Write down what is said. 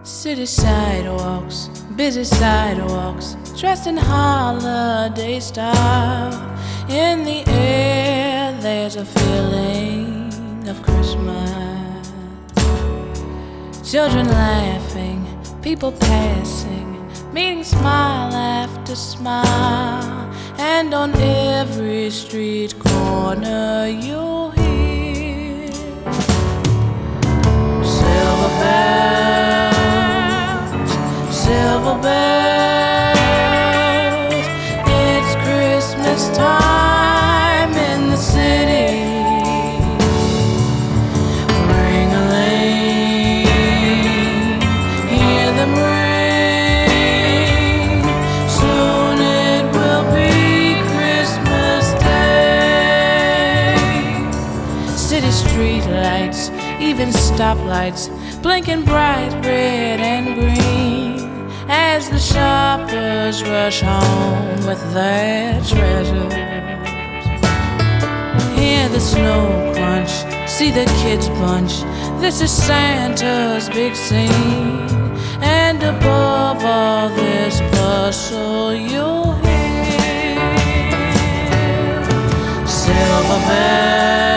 City sidewalks, busy sidewalks, dressed in holiday style. In the air, there's a feeling of Christmas. Children laughing, people passing, meeting smile after smile. And on every street corner you'll hear silver bells, silver bells. It's Christmas time in the city. Ring-a-ling, hear them ring. Soon it will be Christmas Day. City street lights, even stoplights, blinking bright red and green as the shoppers rush home with their treasures. Hear the snow crunch, see the kids bunch. This is Santa's big scene. And above all this bustle you'll hear silver bells,